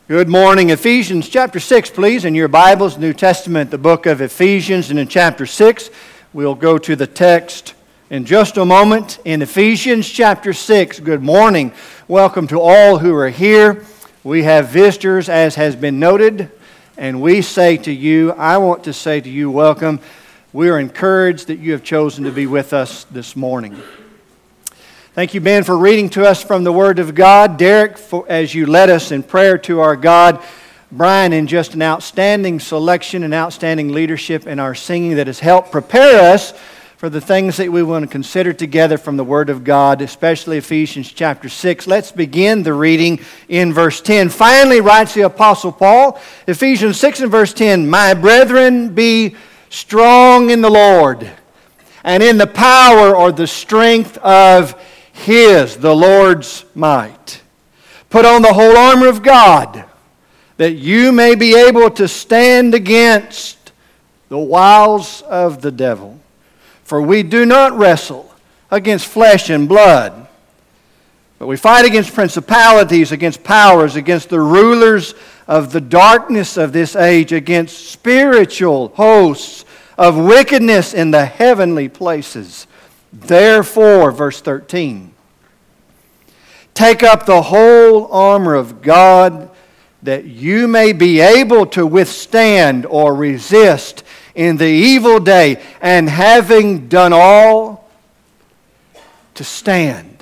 Good morning. Ephesians chapter 6, please, in your Bibles, New Testament, the book of Ephesians, and in chapter 6, we'll go to the text in just a moment. In Ephesians chapter 6, good morning. Welcome to all who are here. We have visitors, as has been noted, and we say to you, I want to say to you, welcome. We are encouraged that you have chosen to be with us this morning. Thank you, Ben, for reading to us from the Word of God. Derek, as you led us in prayer to our God. Brian, in just an outstanding selection and outstanding leadership in our singing that has helped prepare us for the things that we want to consider together from the Word of God, especially Ephesians chapter 6. Let's begin the reading in verse 10. Finally, writes the Apostle Paul, Ephesians 6 and verse 10, My brethren, be strong in the Lord and in the power or the strength of the Lord's might. Put on the whole armor of God, that you may be able to stand against the wiles of the devil. For we do not wrestle against flesh and blood, but we fight against principalities, against powers, against the rulers of the darkness of this age, against spiritual hosts of wickedness in the heavenly places. Therefore, verse 13, take up the whole armor of God, that you may be able to withstand or resist in the evil day, and having done all, to stand.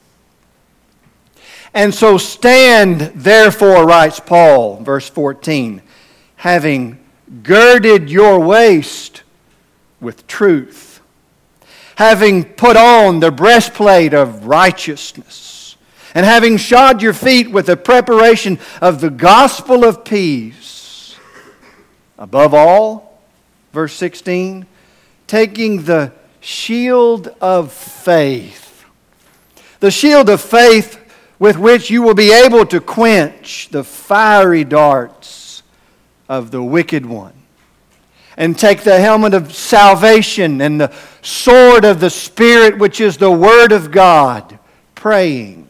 And so stand, therefore, writes Paul, verse 14, having girded your waist with truth, having put on the breastplate of righteousness, and having shod your feet with the preparation of the gospel of peace. Above all, verse 16, taking the shield of faith. The shield of faith with which you will be able to quench the fiery darts of the wicked one. And take the helmet of salvation and the sword of the Spirit, which is the Word of God, praying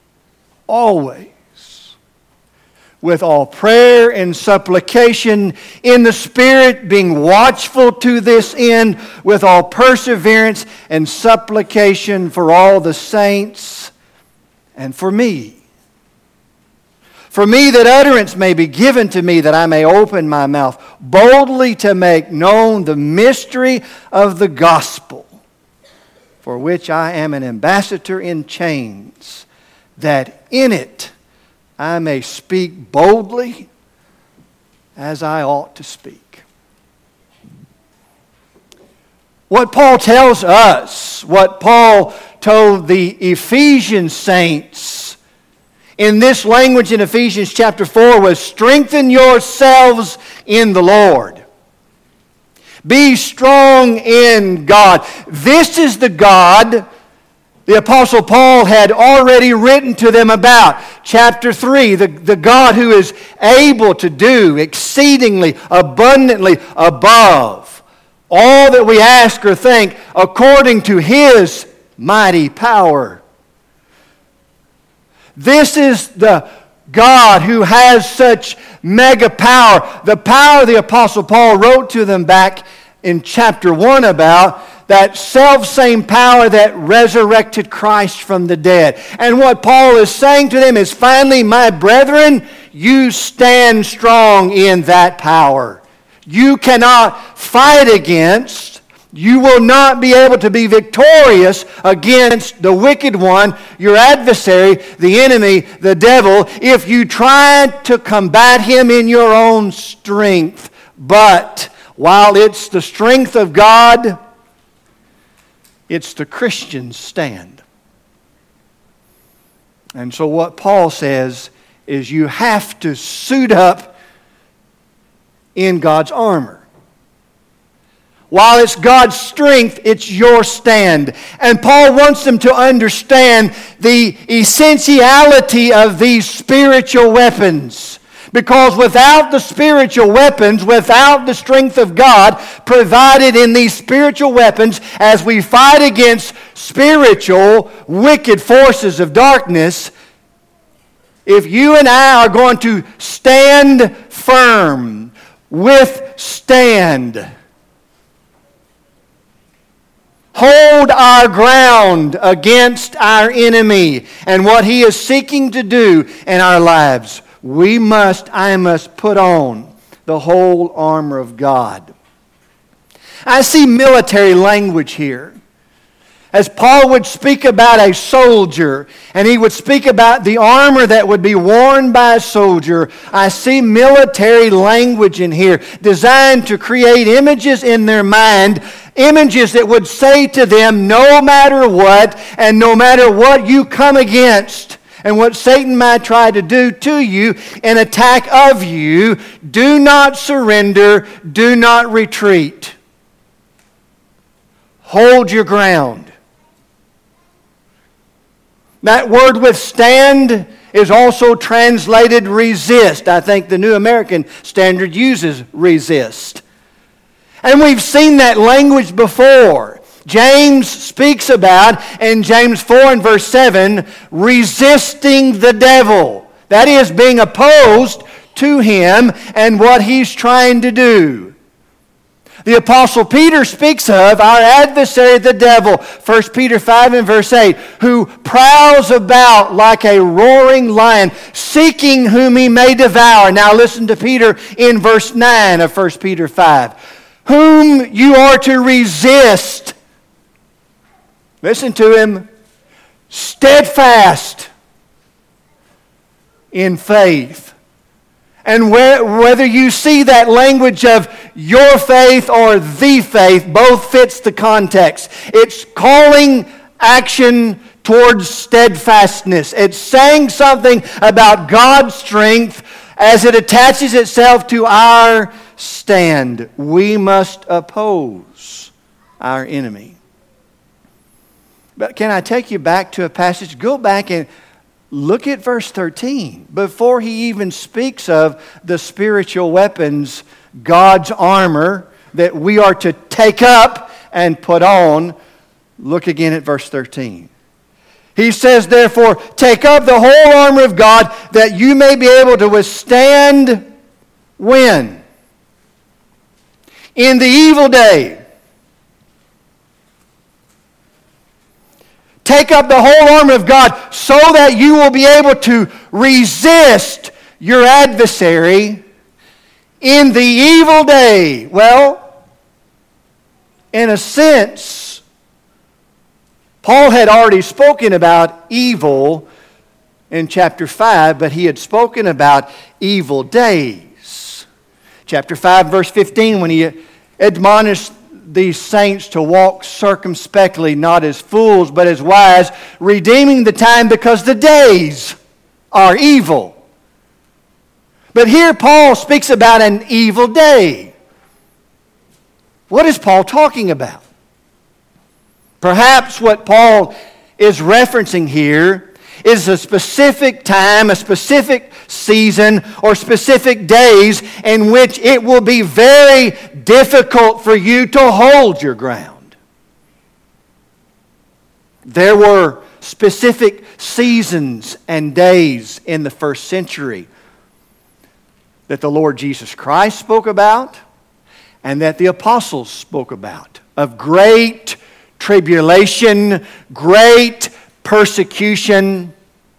always with all prayer and supplication in the Spirit, being watchful to this end with all perseverance and supplication for all the saints and for me. For me, that utterance may be given to me, that I may open my mouth boldly to make known the mystery of the gospel, for which I am an ambassador in chains, that in it I may speak boldly as I ought to speak. What Paul tells us, what Paul told the Ephesian saints, in this language in Ephesians chapter 4 was strengthen yourselves in the Lord. Be strong in God. This is the God the Apostle Paul had already written to them about. Chapter 3, the God who is able to do exceedingly abundantly above all that we ask or think according to His mighty power. This is the God who has such mega power. The power the Apostle Paul wrote to them back in chapter 1 about, that self-same power that resurrected Christ from the dead. And what Paul is saying to them is, finally, my brethren, you stand strong in that power. You cannot fight against, you will not be able to be victorious against the wicked one, your adversary, the enemy, the devil, if you try to combat him in your own strength. But while it's the strength of God, it's the Christian's stand. And so what Paul says is you have to suit up in God's armor. While it's God's strength, it's your stand. And Paul wants them to understand the essentiality of these spiritual weapons. Because without the spiritual weapons, without the strength of God provided in these spiritual weapons, as we fight against spiritual wicked forces of darkness, If you and I are going to stand firm, withstand, hold our ground against our enemy and what he is seeking to do in our lives, I must put on the whole armor of God. I see military language here. As Paul would speak about a soldier, and he would speak about the armor that would be worn by a soldier, I see military language in here designed to create images in their mind, images that would say to them, no matter what, and no matter what you come against, and what Satan might try to do to you in attack of you, do not surrender, do not retreat. Hold your ground. That word withstand is also translated resist. I think the New American Standard uses resist. And we've seen that language before. James speaks about, in James 4 and verse 7, resisting the devil. That is, being opposed to him and what he's trying to do. The Apostle Peter speaks of our adversary, the devil, 1 Peter 5 and verse 8, who prowls about like a roaring lion, seeking whom he may devour. Now listen to Peter in verse 9 of 1 Peter 5. Whom you are to resist. Listen to him. Steadfast in faith. And whether you see that language of your faith or the faith, both fits the context. It's calling action towards steadfastness. It's saying something about God's strength as it attaches itself to our stand. We must oppose our enemy. But can I take you back to a passage? Go back and look at verse 13. Before he even speaks of the spiritual weapons, God's armor that we are to take up and put on, look again at verse 13. He says, therefore, take up the whole armor of God that you may be able to withstand when? In the evil day. Take up the whole armor of God so that you will be able to resist your adversary in the evil day. Well, in a sense, Paul had already spoken about evil in chapter 5, but he had spoken about evil days. Chapter 5, verse 15, when he admonished these saints to walk circumspectly, not as fools, but as wise, redeeming the time because the days are evil. But here Paul speaks about an evil day. What is Paul talking about? Perhaps what Paul is referencing here is a specific time, a specific season, or specific days in which it will be very difficult for you to hold your ground. There were specific seasons and days in the first century that the Lord Jesus Christ spoke about and that the apostles spoke about, of great tribulation, great persecution.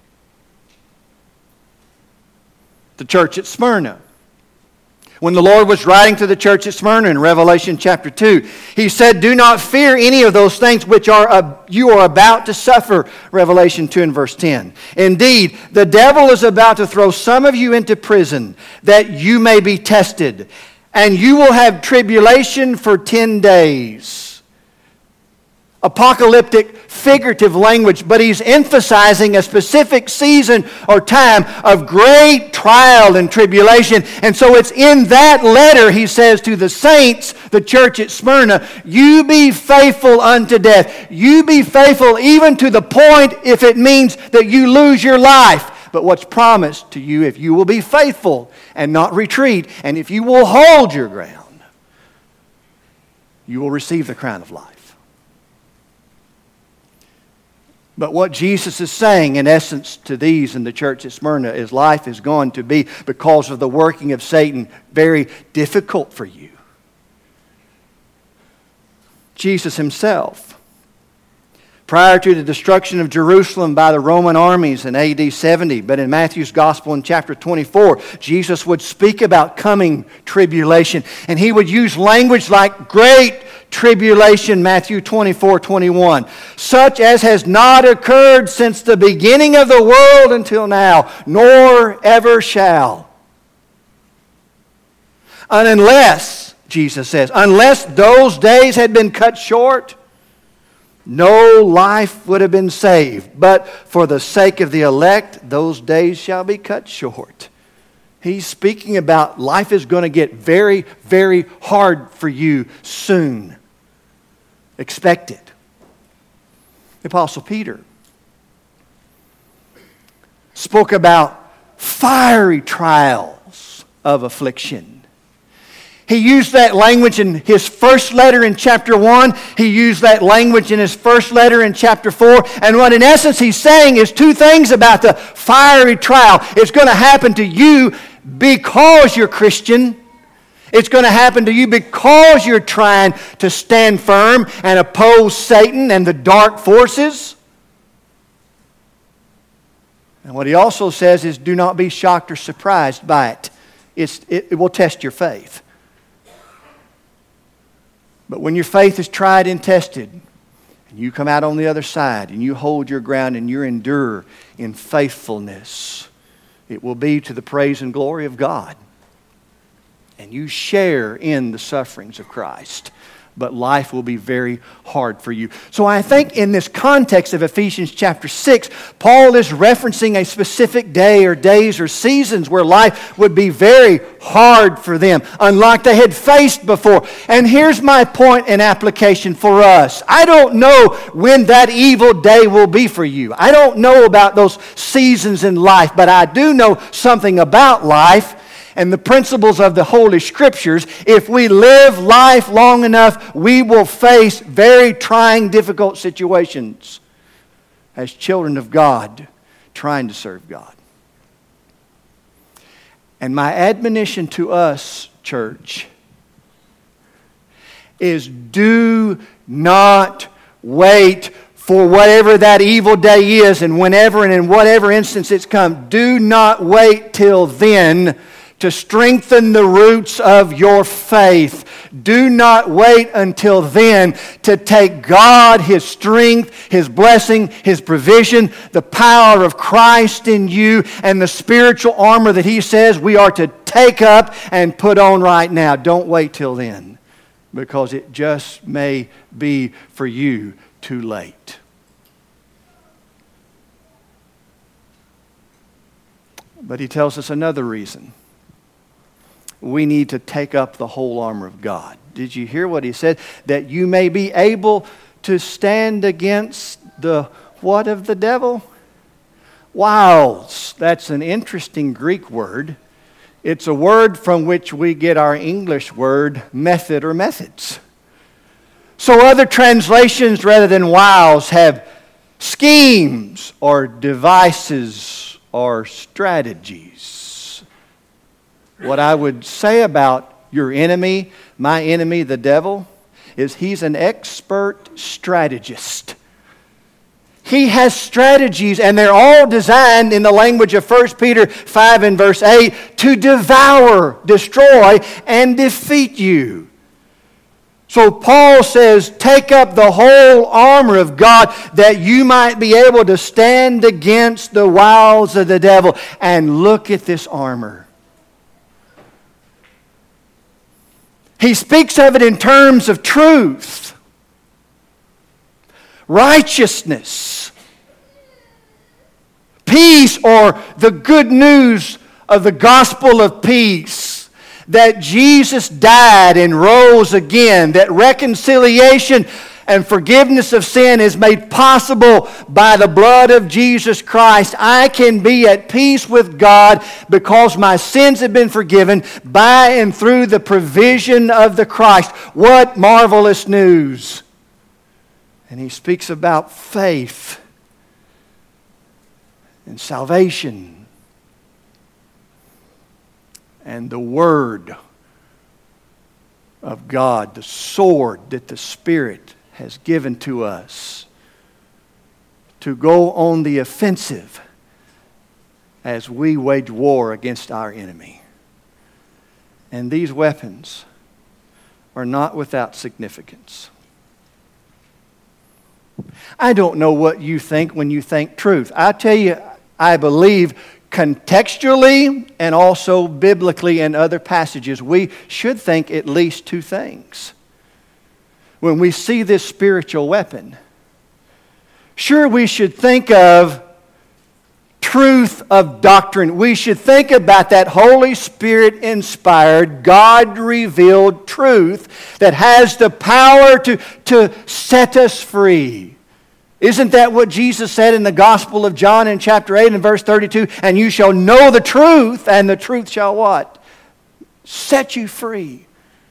The church at Smyrna. When the Lord was writing to the church at Smyrna in Revelation chapter 2, He said, do not fear any of those things which you are about to suffer. Revelation 2 and verse 10. Indeed, the devil is about to throw some of you into prison that you may be tested, and you will have tribulation for 10 days. Apocalyptic, figurative language, but he's emphasizing a specific season or time of great trial and tribulation. And so it's in that letter he says to the saints, the church at Smyrna, you be faithful unto death. You be faithful even to the point if it means that you lose your life. But what's promised to you, if you will be faithful and not retreat, and if you will hold your ground, you will receive the crown of life. But what Jesus is saying, in essence, to these in the church at Smyrna is life is going to be, because of the working of Satan, very difficult for you. Jesus himself, prior to the destruction of Jerusalem by the Roman armies in AD 70, but in Matthew's Gospel in chapter 24, Jesus would speak about coming tribulation. And he would use language like great tribulation, Matthew 24:21, such as has not occurred since the beginning of the world until now, nor ever shall. And unless, Jesus says, unless those days had been cut short, no life would have been saved. But for the sake of the elect, those days shall be cut short. He's speaking about life is going to get very, very hard for you soon. Expect it. The Apostle Peter spoke about fiery trials of affliction. He used that language in his first letter in chapter 1. He used that language in his first letter in chapter 4. And what in essence he's saying is two things about the fiery trial. It's going to happen to you because you're Christian. It's going to happen to you because you're trying to stand firm and oppose Satan and the dark forces. And what he also says is, do not be shocked or surprised by it. It will test your faith. But when your faith is tried and tested, and you come out on the other side, and you hold your ground, and you endure in faithfulness, it will be to the praise and glory of God. And you share in the sufferings of Christ. But life will be very hard for you. So I think in this context of Ephesians chapter 6, Paul is referencing a specific day or days or seasons where life would be very hard for them, unlike they had faced before. And here's my point in application for us. I don't know when that evil day will be for you. I don't know about those seasons in life, but I do know something about life and the principles of the Holy Scriptures. If we live life long enough, we will face very trying, difficult situations as children of God trying to serve God. And my admonition to us, church, is do not wait for whatever that evil day is, and whenever and in whatever instance it's come. Do not wait till then to strengthen the roots of your faith. Do not wait until then to take God, His strength, His blessing, His provision, the power of Christ in you, and the spiritual armor that He says we are to take up and put on right now. Don't wait till then, because it just may be for you too late. But He tells us another reason. We need to take up the whole armor of God. Did you hear what he said? That you may be able to stand against the what of the devil? Wiles. That's an interesting Greek word. It's a word from which we get our English word method or methods. So other translations rather than wiles have schemes or devices or strategies. What I would say about your enemy, my enemy, the devil, is he's an expert strategist. He has strategies, and they're all designed in the language of 1 Peter 5 and verse 8 to devour, destroy, and defeat you. So Paul says, take up the whole armor of God that you might be able to stand against the wiles of the devil. And look at this armor. He speaks of it in terms of truth, righteousness, peace, or the good news of the gospel of peace, that Jesus died and rose again, that reconciliation and forgiveness of sin is made possible by the blood of Jesus Christ. I can be at peace with God because my sins have been forgiven by and through the provision of the Christ. What marvelous news! And he speaks about faith and salvation and the Word of God, the sword that the Spirit has given to us to go on the offensive as we wage war against our enemy. And these weapons are not without significance. I don't know what you think when you think truth. I tell you, I believe contextually and also biblically in other passages, we should think at least two things. When we see this spiritual weapon, sure, we should think of truth of doctrine. We should think about that Holy Spirit-inspired, God-revealed truth that has the power to set us free. Isn't that what Jesus said in the Gospel of John in chapter 8 and verse 32? And you shall know the truth, and the truth shall what? Set you free.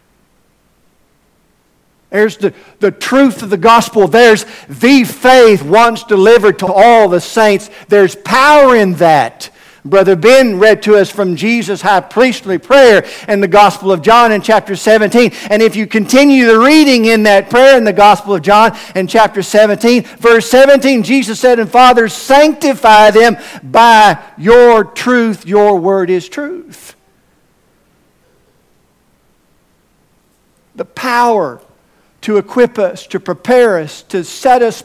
There's the truth of the gospel. There's the faith once delivered to all the saints. There's power in that. Brother Ben read to us from Jesus' high priestly prayer in the Gospel of John in chapter 17. And if you continue the reading in that prayer in the Gospel of John in chapter 17, verse 17, Jesus said, "And Father, sanctify them by your truth. Your word is truth." The power to equip us, to prepare us, to set us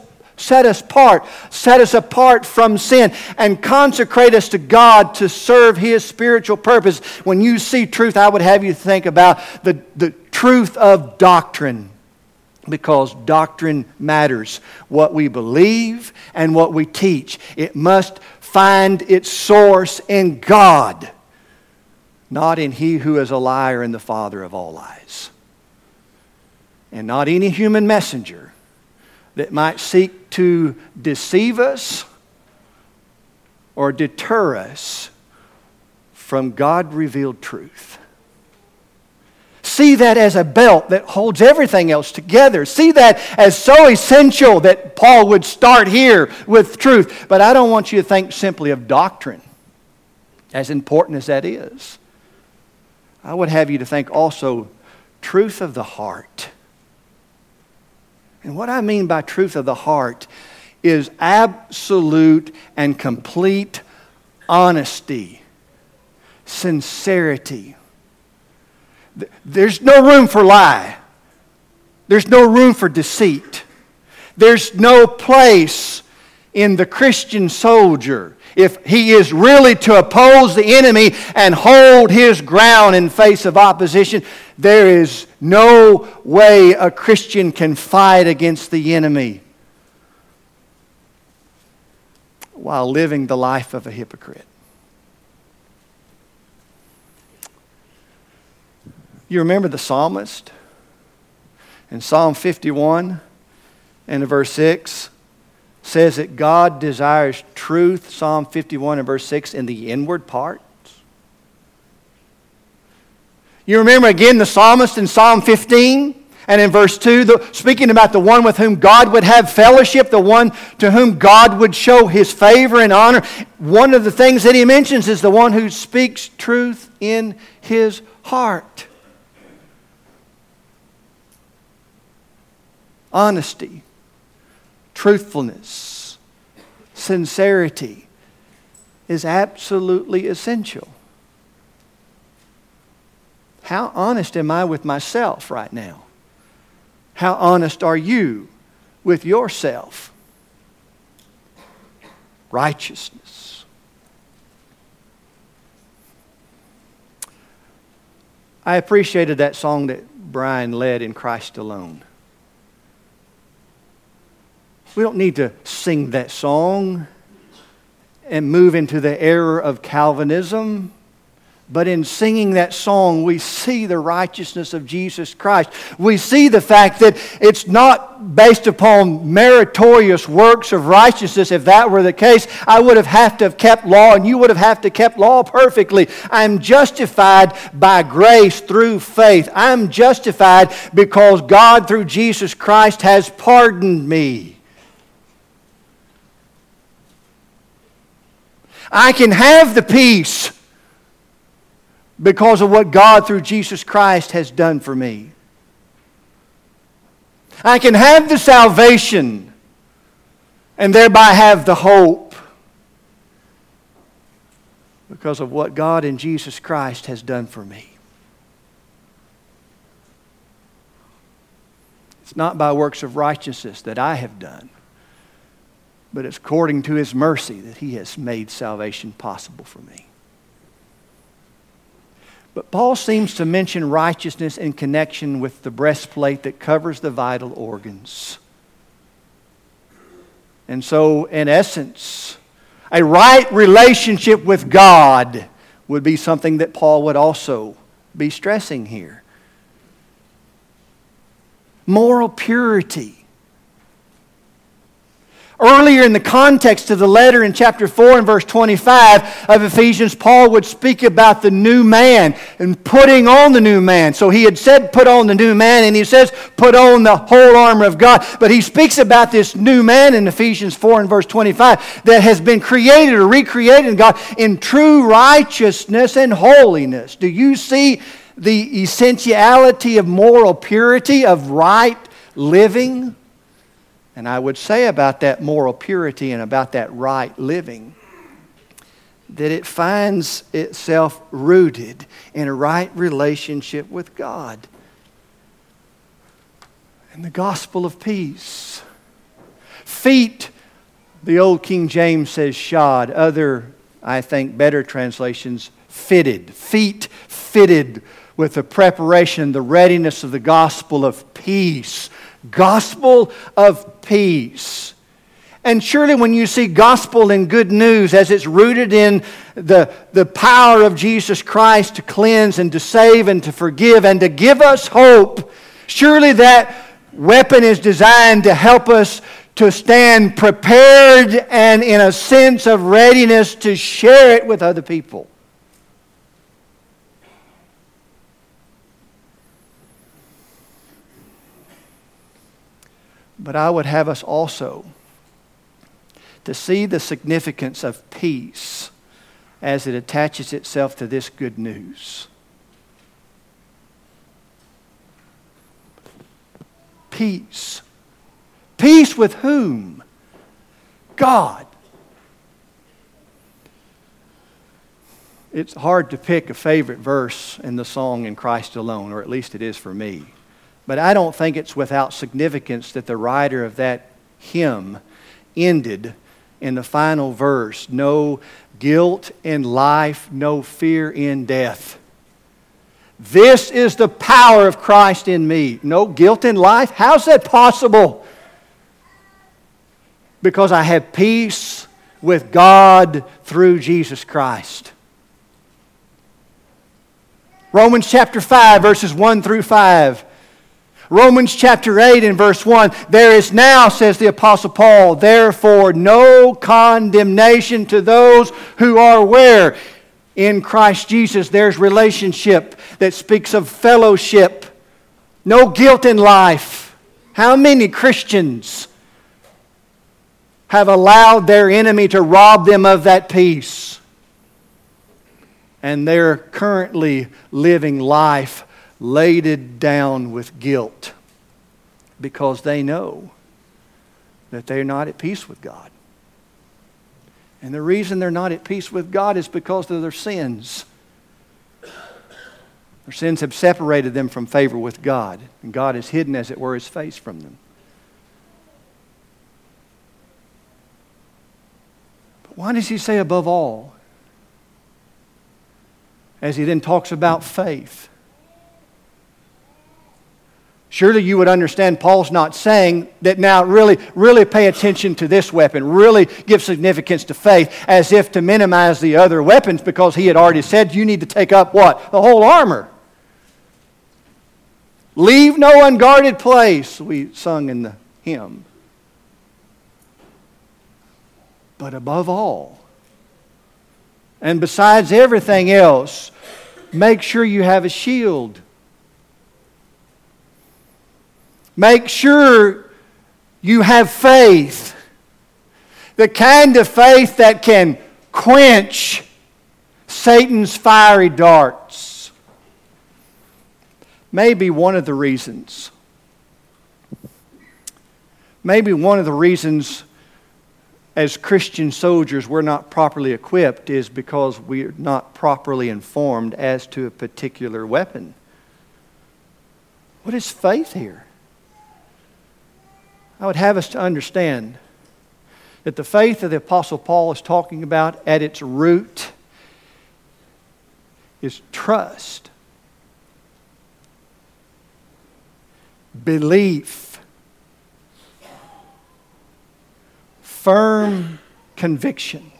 apart from sin, and consecrate us to God to serve His spiritual purpose. When you see truth, I would have you think about the truth of doctrine, because doctrine matters. What we believe and what we teach, it must find its source in God, not in he who is a liar and the father of all lies, and not any human messenger that might seek to deceive us or deter us from God-revealed truth. See that as a belt that holds everything else together. See that as so essential that Paul would start here with truth. But I don't want you to think simply of doctrine, as important as that is. I would have you to think also truth of the heart. And what I mean by truth of the heart is absolute and complete honesty, sincerity. There's no room for lie. There's no room for deceit. There's no place in the Christian soldier, if he is really to oppose the enemy and hold his ground in face of opposition, there is no way a Christian can fight against the enemy while living the life of a hypocrite. You remember the psalmist in Psalm 51 and verse 6 says that God desires truth, Psalm 51 and verse 6, in the inward parts. You remember again the psalmist in Psalm 15 and in verse 2, speaking about the one with whom God would have fellowship, the one to whom God would show His favor and honor. One of the things that he mentions is the one who speaks truth in his heart. Honesty, truthfulness, sincerity is absolutely essential. How honest am I with myself right now? How honest are you with yourself? Righteousness. I appreciated that song that Brian led in Christ Alone. We don't need to sing that song and move into the error of Calvinism. But in singing that song, we see the righteousness of Jesus Christ. We see the fact that it's not based upon meritorious works of righteousness. If that were the case, I would have to have kept law, and you would have to kept law perfectly. I'm justified by grace through faith. I'm justified because God, through Jesus Christ, has pardoned me. I can have the peace because of what God through Jesus Christ has done for me. I can have the salvation and thereby have the hope because of what God in Jesus Christ has done for me. It's not by works of righteousness that I have done, but it's according to His mercy that He has made salvation possible for me. But Paul seems to mention righteousness in connection with the breastplate that covers the vital organs. And so, in essence, a right relationship with God would be something that Paul would also be stressing here. Moral purity. Earlier in the context of the letter in chapter 4 and verse 25 of Ephesians, Paul would speak about the new man and putting on the new man. So he had said put on the new man, and he says put on the whole armor of God. But he speaks about this new man in Ephesians 4 and verse 25 that has been created or recreated in God in true righteousness and holiness. Do you see the essentiality of moral purity, of right living? And I would say about that moral purity and about that right living that it finds itself rooted in a right relationship with God. And the gospel of peace. Feet, the old King James says shod. Other, I think, better translations, fitted. Feet fitted with the preparation, the readiness of the gospel of peace. Gospel of peace. And surely when you see gospel and good news as it's rooted in the power of Jesus Christ to cleanse and to save and to forgive and to give us hope, surely that weapon is designed to help us to stand prepared and in a sense of readiness to share it with other people. But I would have us also to see the significance of peace as it attaches itself to this good news. Peace. Peace with whom? God. It's hard to pick a favorite verse in the song In Christ Alone, or at least it is for me. But I don't think it's without significance that the writer of that hymn ended in the final verse, no guilt in life, no fear in death. This is the power of Christ in me. No guilt in life? How's that possible? Because I have peace with God through Jesus Christ. Romans chapter 5, verses 1 through 5. Romans chapter 8 and verse 1, there is now, says the Apostle Paul, therefore no condemnation to those who are where? In Christ Jesus. There's relationship that speaks of fellowship. No guilt in life. How many Christians have allowed their enemy to rob them of that peace? And they're currently living life laden down with guilt because they know that they're not at peace with God. And the reason they're not at peace with God is because of their sins. Their sins have separated them from favor with God, and God has hidden, as it were, His face from them. But why does He say above all? As He then talks about faith. Surely you would understand Paul's not saying that now really pay attention to this weapon, really give significance to faith, as if to minimize the other weapons, because he had already said you need to take up what? The whole armor. Leave no unguarded place, we sung in the hymn. But above all, and besides everything else, make sure you have a shield. Make sure you have faith. The kind of faith that can quench Satan's fiery darts. Maybe one of the reasons as Christian soldiers we're not properly equipped is because we're not properly informed as to a particular weapon. What is faith here? I would have us to understand that the faith that the Apostle Paul is talking about at its root is trust, belief, firm conviction.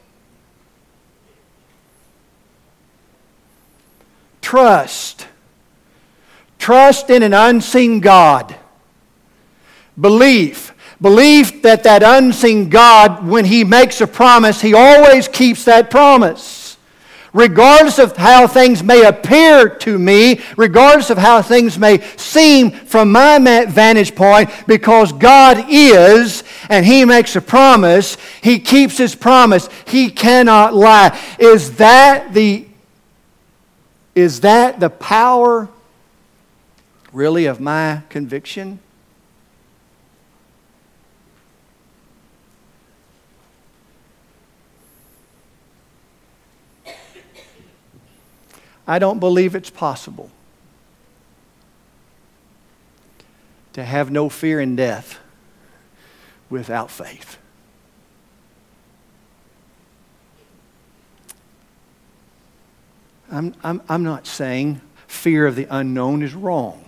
Trust. Trust in an unseen God. Belief. Belief that that unseen God, when He makes a promise, He always keeps that promise. Regardless of how things may appear to me, regardless of how things may seem from my vantage point, because God is, and He makes a promise, He keeps His promise. He cannot lie. Is that the power, really, of my conviction? I don't believe it's possible to have no fear in death without faith. I'm not saying fear of the unknown is wrong.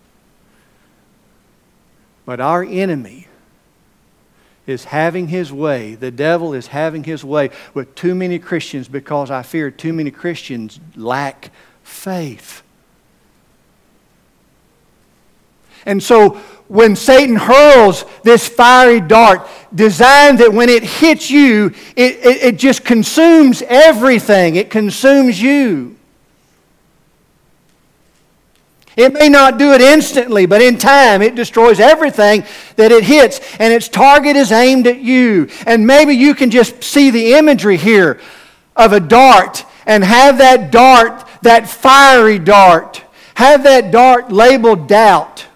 But our enemy is having his way. The devil is having his way with too many Christians because I fear too many Christians lack faith. And so when Satan hurls this fiery dart, designed that when it hits you, it just consumes everything. It consumes you. It may not do it instantly, but in time it destroys everything that it hits. And its target is aimed at you. And maybe you can just see the imagery here of a dart and have that dart, that fiery dart, have that dart labeled doubt.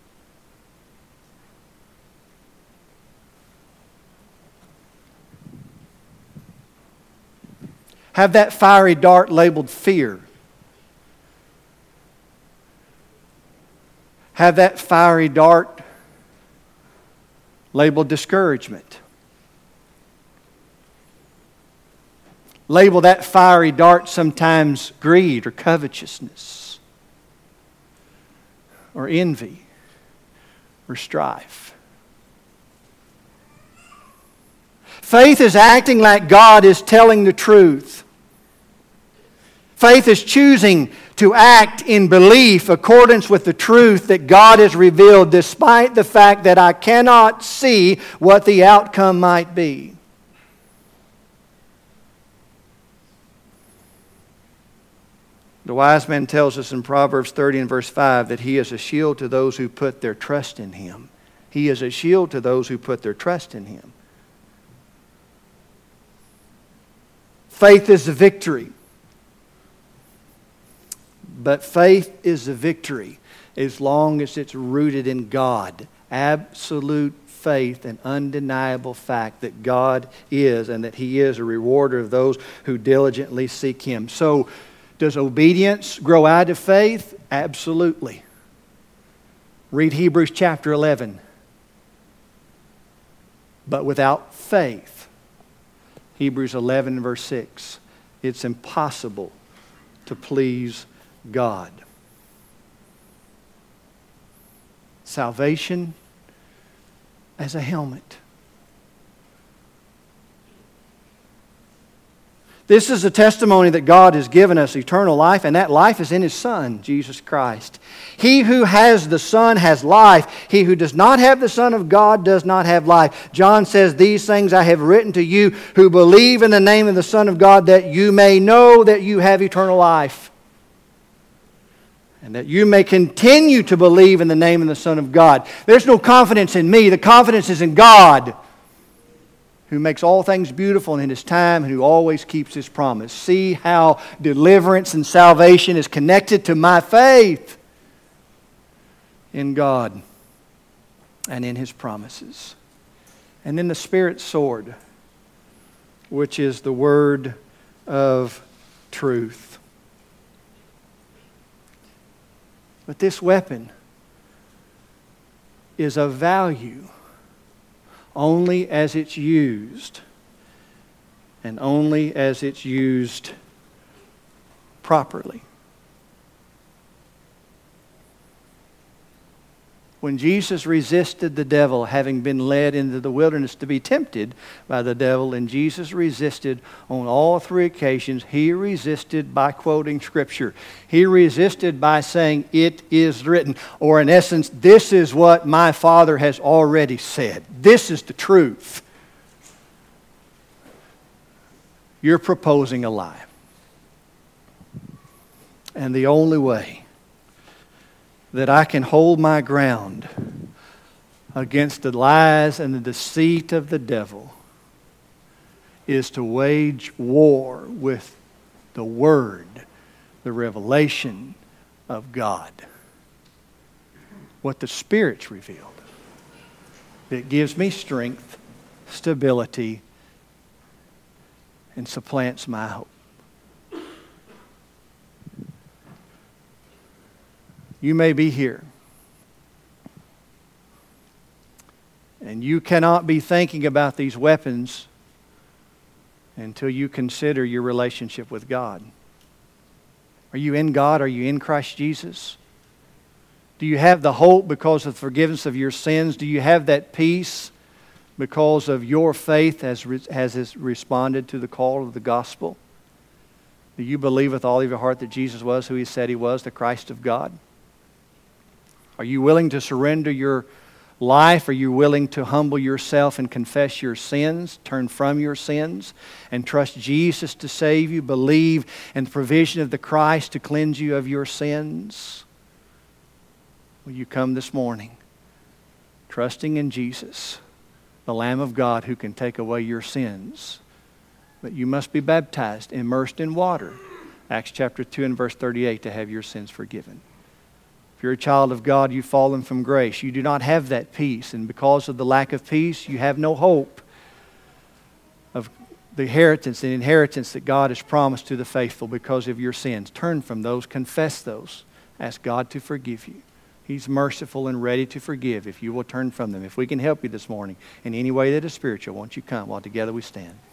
Have that fiery dart labeled fear. Have that fiery dart labeled discouragement. Label that fiery dart sometimes greed or covetousness or envy or strife. Faith is acting like God is telling the truth. Faith is choosing to act in belief accordance with the truth that God has revealed, despite the fact that I cannot see what the outcome might be. The wise man tells us in Proverbs 30 and verse 5 that he is a shield to those who put their trust in Him. He is a shield to those who put their trust in Him. Faith is the victory. But faith is the victory as long as it's rooted in God. Absolute faith and undeniable fact that God is and that He is a rewarder of those who diligently seek Him. So, does obedience grow out of faith? Absolutely. Read Hebrews chapter 11. But without faith, Hebrews 11 verse 6, it's impossible to please God. Salvation as a helmet. This is a testimony that God has given us eternal life, and that life is in His Son, Jesus Christ. He who has the Son has life. He who does not have the Son of God does not have life. John says, "These things I have written to you who believe in the name of the Son of God, that you may know that you have eternal life, and that you may continue to believe in the name of the Son of God." There's no confidence in me. The confidence is in God, who makes all things beautiful in His time, and who always keeps His promise. See how deliverance and salvation is connected to my faith in God and in His promises. And then the Spirit's sword, which is the word of truth. But this weapon is of value only as it's used, and only as it's used properly. When Jesus resisted the devil, having been led into the wilderness to be tempted by the devil, and Jesus resisted on all three occasions, He resisted by quoting Scripture. He resisted by saying, "It is written," or in essence, "This is what my Father has already said. This is the truth." You're proposing a lie. And the only way that I can hold my ground against the lies and the deceit of the devil is to wage war with the Word, the revelation of God. What the Spirit's revealed. It gives me strength, stability, and supplants my hope. You may be here, and you cannot be thinking about these weapons until you consider your relationship with God. Are you in God? Are you in Christ Jesus? Do you have the hope because of the forgiveness of your sins? Do you have that peace because of your faith has responded to the call of the gospel? Do you believe with all of your heart that Jesus was who He said He was, the Christ of God? Are you willing to surrender your life? Are you willing to humble yourself and confess your sins, turn from your sins, and trust Jesus to save you? Believe in the provision of the Christ to cleanse you of your sins? Will you come this morning trusting in Jesus, the Lamb of God who can take away your sins? But you must be baptized, immersed in water. Acts chapter 2 and verse 38, to have your sins forgiven. If you're a child of God, you've fallen from grace. You do not have that peace. And because of the lack of peace, you have no hope of the inheritance that God has promised to the faithful because of your sins. Turn from those, confess those. Ask God to forgive you. He's merciful and ready to forgive if you will turn from them. If we can help you this morning in any way that is spiritual, won't you come while together we stand?